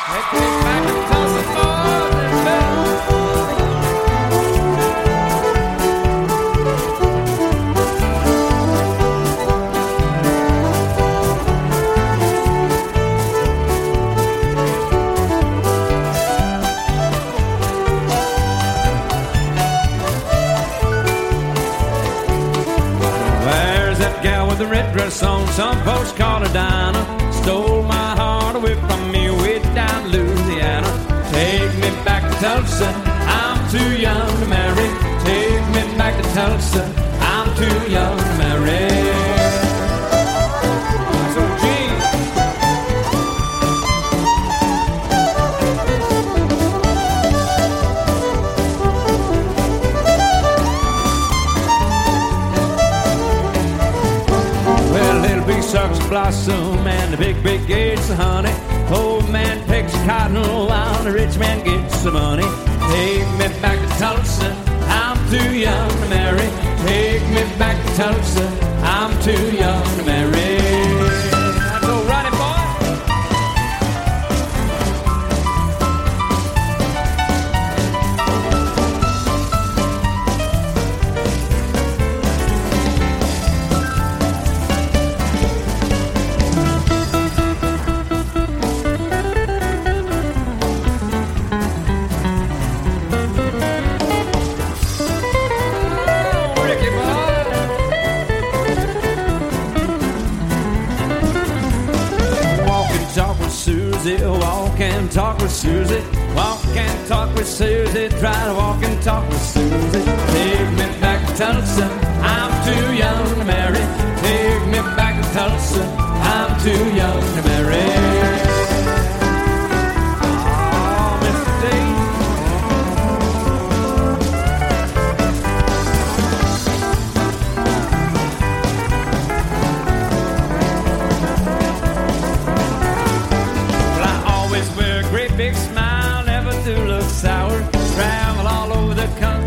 Take me back to Tulsa, the red dress on, some folks call her Dinah. Stole my heart away from me way down Louisiana. Take me back to Tulsa, I'm too young to marry. Take me back to Tulsa, I'm too young to marry. So Gene, sucks blossom and the big, big gates of honey. Old man picks cotton while the rich man gets some money. Take me back to Tulsa, I'm too young to marry. Take me back to Tulsa, I'm too young to marry. That's all righty, boy. Walk and talk with Susie. Walk and talk with Susie. Try to walk and talk with Susie. Take me back to Tulsa, I'm too young to marry. Take me back to Tulsa, I'm too young to marry. Oh, Mr. D. Big smile, never do look sour. Travel all over the country.